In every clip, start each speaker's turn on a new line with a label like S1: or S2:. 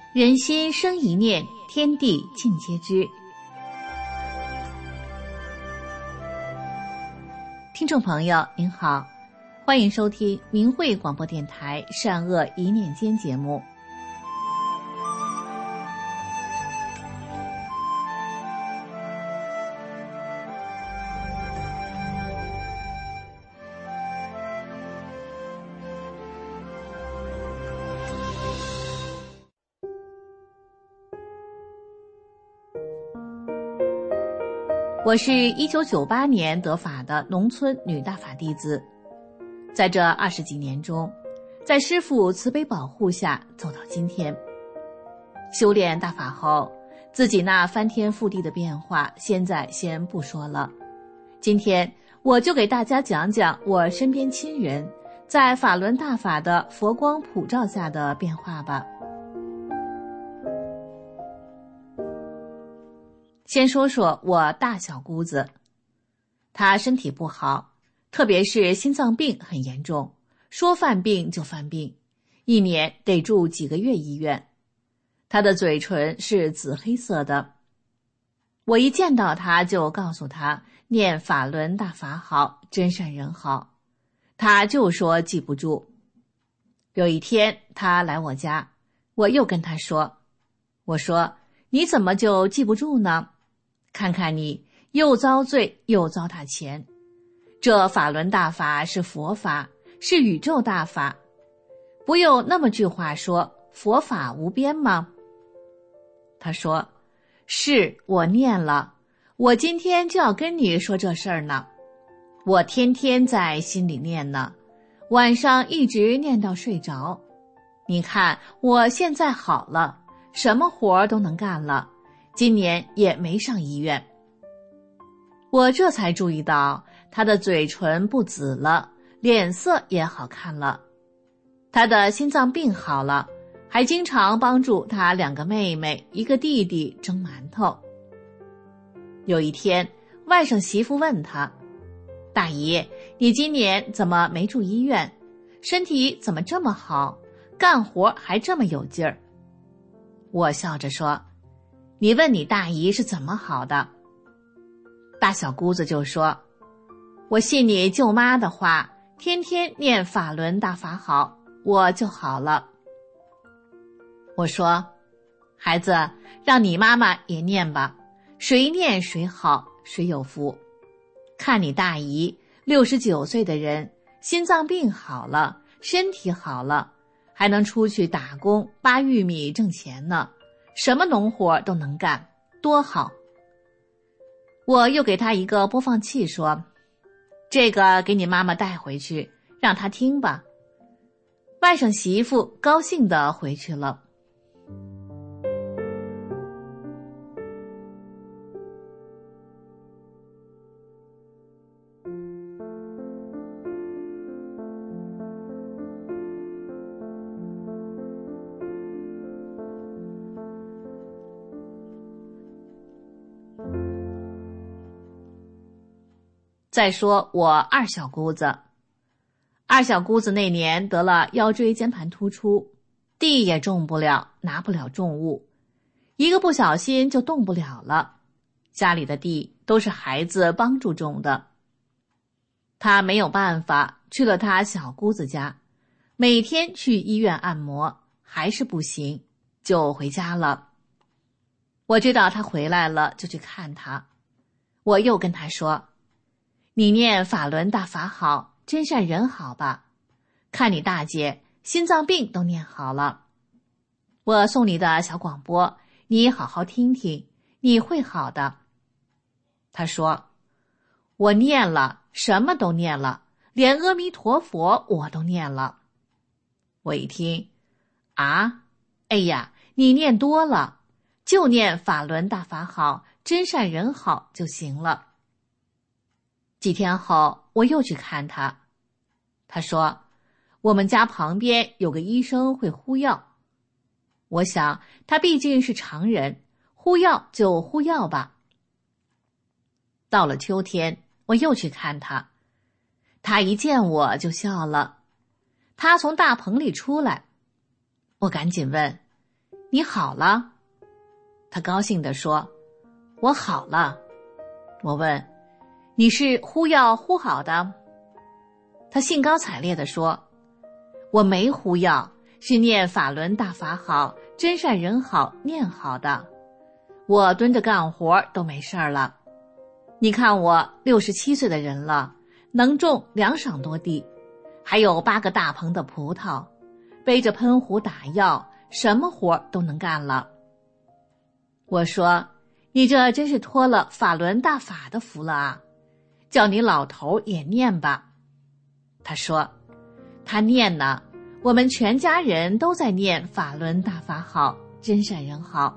S1: 人心生一念，天地尽皆知。听众朋友您好，欢迎收听明慧广播电台善恶一念间节目。我是1998年得法的农村女大法弟子，在这20几年中，在师父慈悲保护下走到今天。修炼大法后，自己那翻天覆地的变化，现在先不说了。今天我就给大家讲讲我身边亲人在法轮大法的佛光普照下的变化吧。先说说我大小姑子，她身体不好，特别是心脏病很严重，说犯病就犯病，一年得住几个月医院。她的嘴唇是紫黑色的，我一见到她就告诉她念法轮大法好，真善人好，她就说记不住。有一天她来我家，我又跟她说，我说你怎么就记不住呢？看看你又遭罪又糟蹋钱，这法轮大法是佛法，是宇宙大法，不有那么句话说佛法无边吗？他说，是，我念了，我今天就要跟你说这事儿呢，我天天在心里念呢，晚上一直念到睡着，你看我现在好了，什么活都能干了，今年也没上医院。我这才注意到他的嘴唇不紫了，脸色也好看了，他的心脏病好了，还经常帮助他2个妹妹1个弟弟蒸馒头。有一天外甥媳妇问他，大姨，你今年怎么没住医院？身体怎么这么好，干活还这么有劲儿？我笑着说，你问你大姨是怎么好的？大小姑子就说，我信你舅妈的话，天天念法轮大法好，我就好了。我说，孩子，让你妈妈也念吧，谁念谁好，谁有福。看你大姨69岁的人，心脏病好了，身体好了，还能出去打工扒玉米挣钱呢，什么农活都能干，多好。我又给他一个播放器说，这个给你妈妈带回去，让她听吧。外甥媳妇高兴地回去了。再说我二小姑子，二小姑子那年得了腰椎间盘突出，地也种不了，拿不了重物，一个不小心就动不了了，家里的地都是孩子帮助种的。她没有办法，去了她小姑子家，每天去医院按摩，还是不行，就回家了。我知道她回来了，就去看她。我又跟她说，你念法轮大法好，真善人好吧，看你大姐心脏病都念好了，我送你的小广播，你好好听听，你会好的。他说，我念了，什么都念了，连阿弥陀佛我都念了。我一听，啊，哎呀，你念多了，就念法轮大法好，真善人好就行了。几天后我又去看他，他说，我们家旁边有个医生会呼药。我想他毕竟是常人，呼药就呼药吧。到了秋天我又去看他，他一见我就笑了。他从大棚里出来，我赶紧问， 你好了？他高兴地说，我好了。我问，你是呼药呼好的？他兴高采烈地说，我没呼药，是念法轮大法好，真善人好念好的。我蹲着干活都没事儿了。你看我67岁的人了，能种2晌多地，还有8个大棚的葡萄，背着喷壶打药，什么活都能干了。我说，你这真是托了法轮大法的福了啊，叫你老头也念吧。他说，他念呢，我们全家人都在念法轮大法好，真善人好。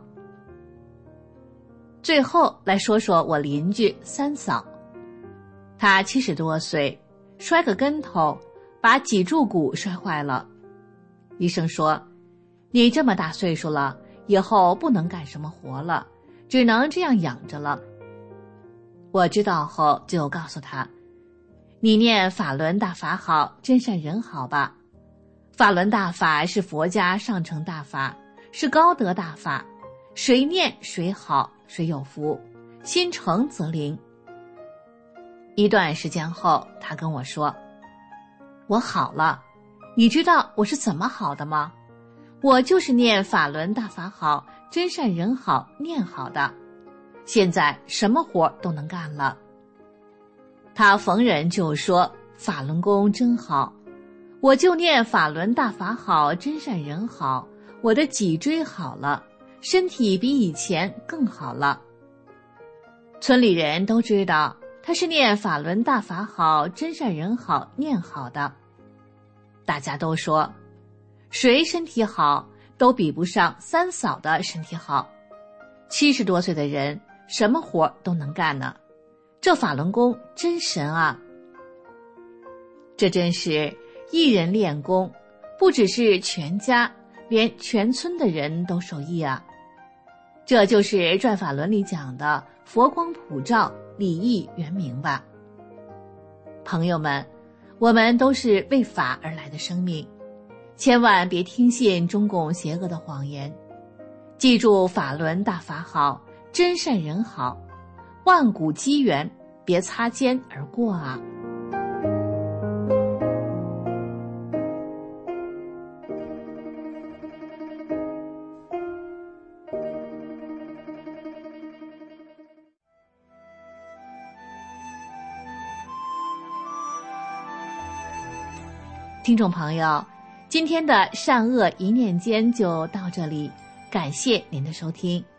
S1: 最后来说说我邻居三嫂，她70多岁，摔个跟头，把脊柱骨摔坏了。医生说，你这么大岁数了，以后不能干什么活了，只能这样养着了。我知道后就告诉他，你念法轮大法好，真善人好吧。法轮大法是佛家上乘大法，是高德大法，谁念谁好，谁有福，心诚则灵。一段时间后，他跟我说，我好了，你知道我是怎么好的吗？我就是念法轮大法好，真善人好念好的，现在什么活都能干了。他逢人就说，法轮功真好，我就念法轮大法好，真善人好，我的脊椎好了，身体比以前更好了。村里人都知道他是念法轮大法好，真善人好念好的。大家都说，谁身体好都比不上三嫂的身体好，70多岁的人什么活都能干呢，这法轮功真神啊。这真是一人练功，不只是全家，连全村的人都受益啊。这就是转法轮里讲的佛光普照，礼义圆明吧。朋友们，我们都是为法而来的生命，千万别听信中共邪恶的谎言，记住法轮大法好，真善人好，万古机缘，别擦肩而过啊。听众朋友，今天的善恶一念间就到这里，感谢您的收听。